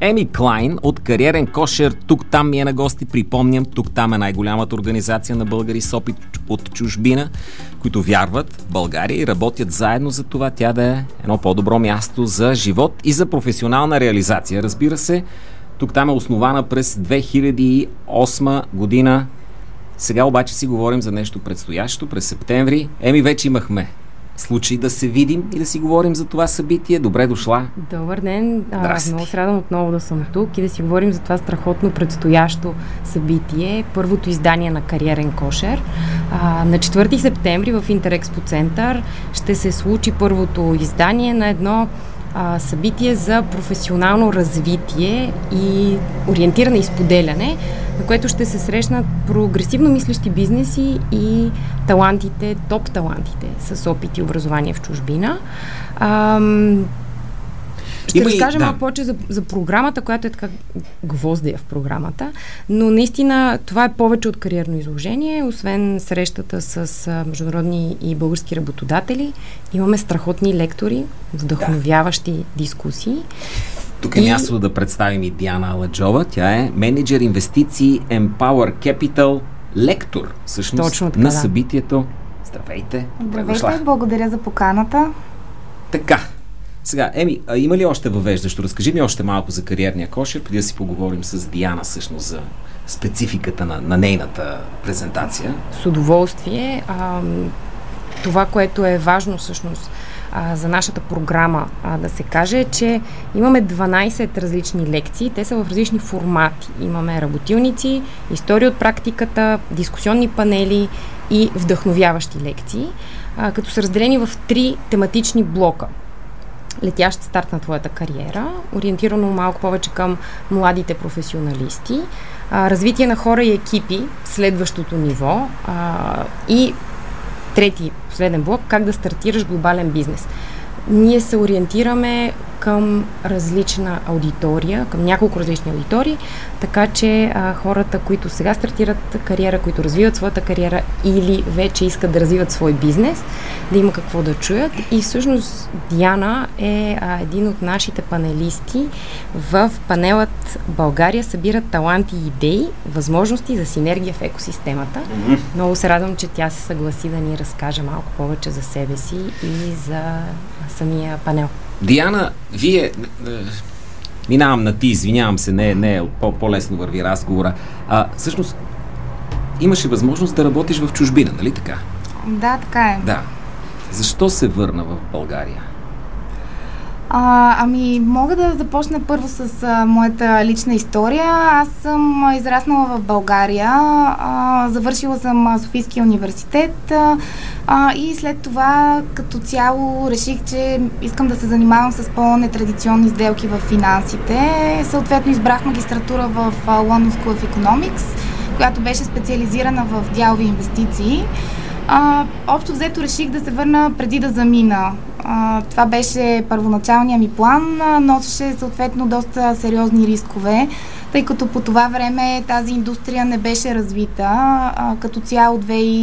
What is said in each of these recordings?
Еми Клайн от Кариерен кошер тук-там ми е на гости. Припомням, тук-там е най-голямата организация на българи с опит от чужбина, които вярват в България и работят заедно за това тя да е едно по-добро място за живот и за професионална реализация. Разбира се, тук-там е основана през 2008 година. Сега обаче си говорим за нещо предстоящо през септември. Еми, вече имахме случай да се видим и да си говорим за това събитие. Добре дошла. Добър ден. Много се радвам отново да съм тук и да си говорим за това страхотно предстоящо събитие. Първото издание на Кариерен кошер. На 4 септември в Интерекспо център ще се случи първото издание на едно събитие за професионално развитие и ориентиране и споделяне, на което ще се срещнат прогресивно мислещи бизнеси и талантите, топ талантите с опит и образование в чужбина. Ще разкажа малко повече за програмата, която е така гвоздея в програмата, но наистина това е повече от кариерно изложение. Освен срещата с международни и български работодатели, имаме страхотни лектори, вдъхновяващи дискусии. Тук е място да представим и Диана Аладжова. Тя е менеджер инвестиции Empower Capital, лектор всъщност на събитието. Здравейте! Здравейте, благодаря за поканата. Така. Сега, Еми, има ли още въвеждащо? Разкажи ми още малко за кариерния кошер, преди да си поговорим с Диана всъщност за спецификата на нейната презентация. С удоволствие. Това, което е важно всъщност за нашата програма да се каже, е, че имаме 12 различни лекции. Те са в различни формати. Имаме работилници, история от практиката, дискусионни панели и вдъхновяващи лекции, като са разделени в 3 тематични блока. Летящ старт на твоята кариера, ориентирано малко повече към младите професионалисти, развитие на хора и екипи, следващото ниво и трети, последен блок, как да стартираш глобален бизнес. Ние се ориентираме към различна аудитория, към няколко различни аудитории, така че хората, които сега стартират кариера, които развиват своята кариера или вече искат да развиват свой бизнес, да има какво да чуят. И всъщност Диана е един от нашите панелисти в панелът България събира таланти и идеи, възможности за синергия в екосистемата. Много се радвам, че тя се съгласи да ни разкаже малко повече за себе си и за самия панел. Диана, вие... минавам на ти, извинявам се, не по-лесно върви разговора. Всъщност, имаше възможност да работиш в чужбина, нали така? Да, така е. Да. Защо се върна в България? Мога да започна първо с моята лична история. Аз съм израснала в България, завършила съм Софийския университет и след това като цяло реших, че искам да се занимавам с по-нетрадиционни сделки в финансите. Съответно избрах магистратура в London School of Economics, която беше специализирана в дялови инвестиции. Общо взето реших да се върна преди да замина. Това беше първоначалният ми план, носеше съответно доста сериозни рискове, тъй като по това време тази индустрия не беше развита. Като цяло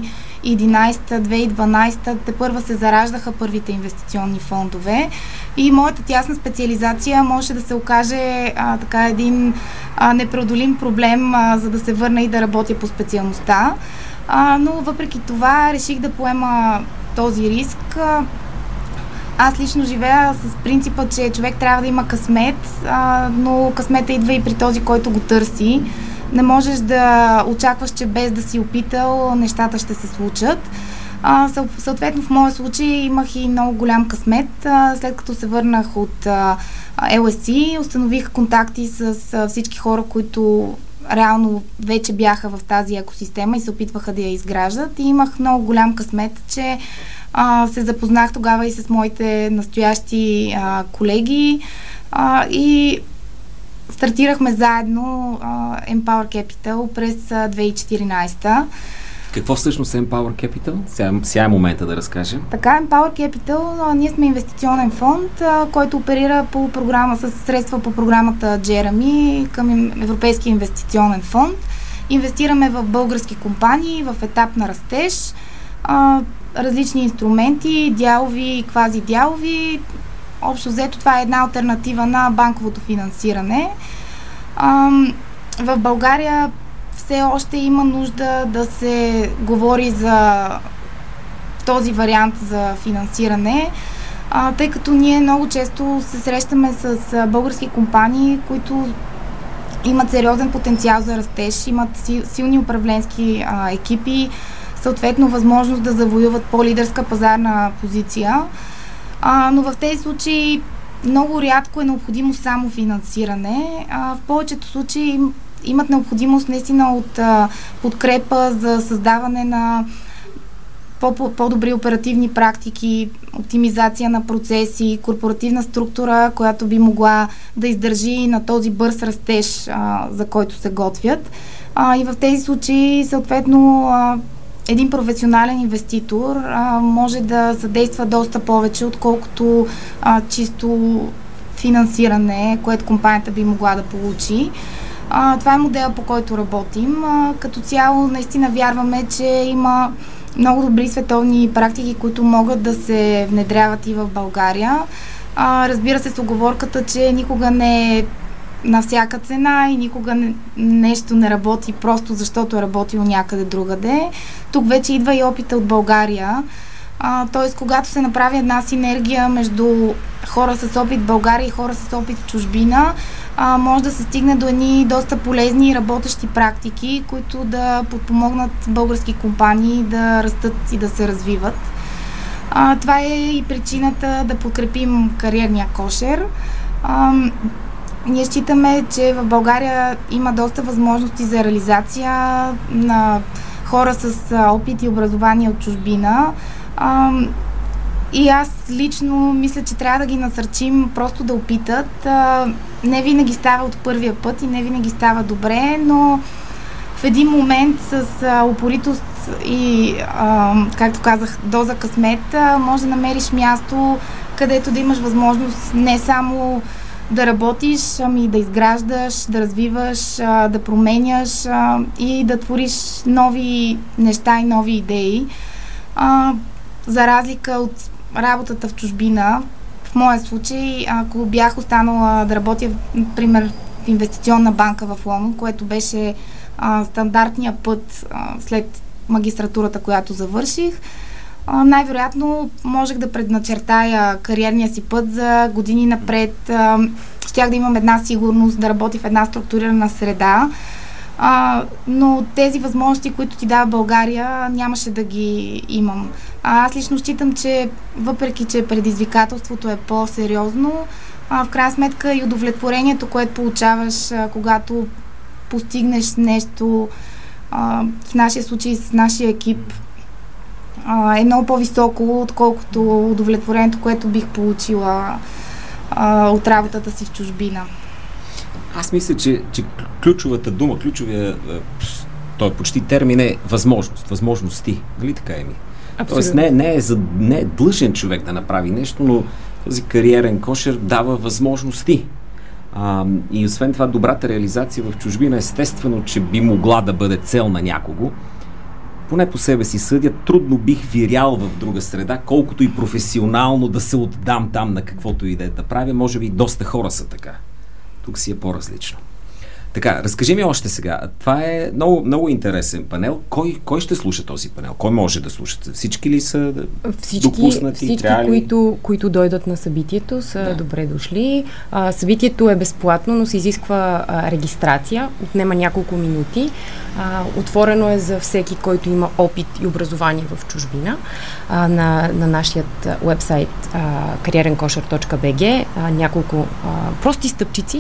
2011-2012 тепърва се зараждаха първите инвестиционни фондове и моята тясна специализация можеше да се окаже така един непреодолим проблем, за да се върна и да работя по специалността. Но въпреки това реших да поема този риск. Аз лично живея с принципа, че човек трябва да има късмет, но късмета идва и при този, който го търси. Не можеш да очакваш, че без да си опитал, нещата ще се случат. Съответно, в моя случай имах и много голям късмет. След като се върнах от LSE, установих контакти с всички хора, които реално вече бяха в тази екосистема и се опитваха да я изграждат. И имах много голям късмет, че се запознах тогава и с моите настоящи колеги и стартирахме заедно Empower Capital през 2014. Какво всъщност е Empower Capital? Сега е момента да разкажем. Така, Empower Capital, ние сме инвестиционен фонд, който оперира по програма с средства по програмата Jeremy към Европейския инвестиционен фонд. Инвестираме в български компании в етап на растеж, различни инструменти, дялови и квазидялови. общо взето това е една алтернатива на банковото финансиране. В България все още има нужда да се говори за този вариант за финансиране, тъй като ние много често се срещаме с български компании, които имат сериозен потенциал за растеж, имат силни управленски екипи, съответно възможност да завоюват по-лидерска пазарна позиция. Но в тези случаи много рядко е необходимо само финансиране. В повечето случаи имат необходимост наистина от подкрепа за създаване на по-добри оперативни практики, оптимизация на процеси, корпоративна структура, която би могла да издържи на този бърз растеж, за който се готвят. И в тези случаи, съответно, един професионален инвеститор може да съдейства доста повече, отколкото чисто финансиране, което компанията би могла да получи. Това е модела, по който работим. Като цяло, наистина вярваме, че има много добри световни практики, които могат да се внедряват и в България. Разбира се, с уговорката, че никога не е на всяка цена и никога нещо не работи просто защото е работило някъде другаде. Тук вече идва и опита от България. Т.е. когато се направи една синергия между хора с опит в България и хора с опит в чужбина, може да се стигне до едни доста полезни и работещи практики, които да подпомогнат български компании да растат и да се развиват. Това е и причината да подкрепим кариерния кошер. Ние считаме, че в България има доста възможности за реализация на хора с опит и образование от чужбина. И аз лично мисля, че трябва да ги насърчим просто да опитат. Не винаги става от първия път и не винаги става добре, но в един момент с упоритост и, както казах, доза късмет, може да намериш място, където да имаш възможност не само да работиш, ами да изграждаш, да развиваш, да променяш и да твориш нови неща и нови идеи. За разлика от работата в чужбина, в моя случай, ако бях останала да работя, например, в инвестиционна банка в Лондон, което беше стандартния път след магистратурата, която завърших, най-вероятно можех да предначертая кариерния си път за години напред. Щях да имам една сигурност, да работя в една структурирана среда, но тези възможности, които ти дава България, нямаше да ги имам. Аз лично считам, че въпреки, че предизвикателството е по-сериозно, в крайна сметка и удовлетворението, което получаваш, когато постигнеш нещо, в нашия случай с нашия екип, е много по-високо, отколкото удовлетворението, което бих получила от работата си в чужбина. Аз мисля, че ключовата дума, той почти термин е възможност, възможности. Нали така, Еми? Тоест не е длъжен човек да направи нещо, но този кариерен кошер дава възможности. И освен това, добрата реализация в чужбина, естествено, че би могла да бъде цел на някого. Поне по себе си съдя, трудно бих вирял в друга среда, колкото и професионално да се отдам там на каквото и да правя. Може би доста хора са така. Тук си е по-различно. Така, разкажи ми още сега. Това е много, много интересен панел. Кой ще слуша този панел? Кой може да слуша? Всички ли са допуснати? Всички, които дойдат на събитието, са добре дошли. Събитието е безплатно, но се изисква регистрация. Отнема няколко минути. Отворено е за всеки, който има опит и образование в чужбина. На нашият уебсайт karierenkosher.bg няколко прости стъпчици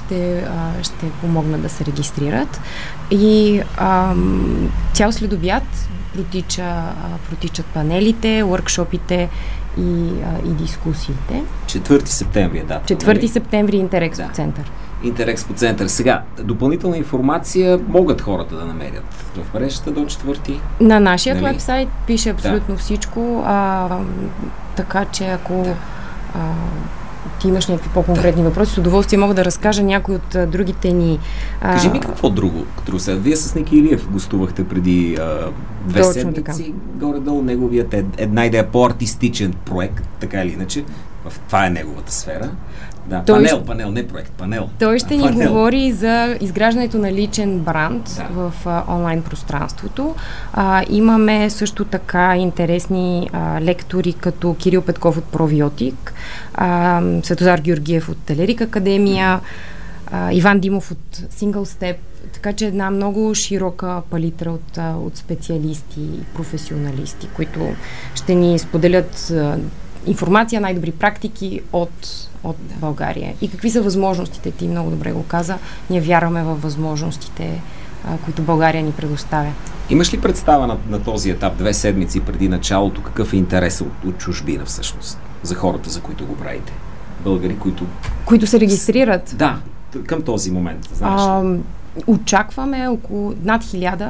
ще помогнат да се регистрират. И цял следобед протичат панелите, workshopите и дискусиите. 4 септември е дата. 4 септември Интерекспо център. Интерекспо център. Сега, допълнителна информация могат хората да намерят в мрежата до 4. На нашия уебсайт пише абсолютно всичко, така че ако ти имаш някакви по-конкретни въпроси, с удоволствие мога да разкажа някои от другите ни... Кажи ми какво друго, Труса. Вие с Ники Илиев гостувахте преди 2 седмици. Горе-долу неговият една идея по-артистичен проект, така или иначе. Това е неговата сфера. Да, панел, не проект, панел. Той ще ни говори за изграждането на личен бранд в онлайн пространството. Имаме също така интересни лектори, като Кирил Петков от Провиотик, Светозар Георгиев от Телерик Академия, Иван Димов от Single Step, така че една много широка палитра от специалисти и професионалисти, които ще ни споделят информация, най-добри практики от България. И какви са възможностите? Ти много добре го каза. Ние вярваме във възможностите, които България ни предоставя. Имаш ли представа на този етап, 2 седмици преди началото, какъв е интерес от чужбина всъщност за хората, за които го правите? Българи, които се регистрират? Да, към този момент, знаеш. Очакваме около над 1000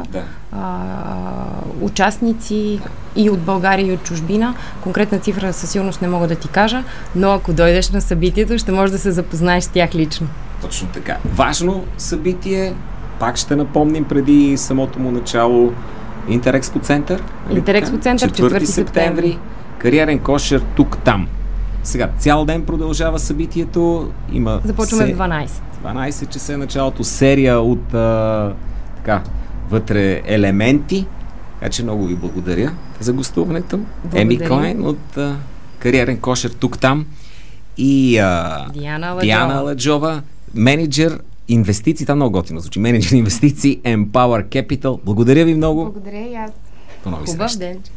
участници и от България, и от чужбина. Конкретна цифра със сигурност не мога да ти кажа, но ако дойдеш на събитието, ще можеш да се запознаеш с тях лично. Точно така. Важно събитие, пак ще напомним преди самото му начало, Интерекспо център. Интерекспо център, 4 септември. Кариерен кошер тук-там. Сега, цял ден продължава събитието. Започваме в 12. 12 часа е началото, серия от вътре елементи. Така че много ви благодаря за гостуването. Еми Клайн от Кариерен кошер тук-там и Диана Ладжова, менеджер инвестиции. Там много готино звучи. Менеджер инвестиции Empower Capital. Благодаря ви много. Благодаря и аз. По нови срещи.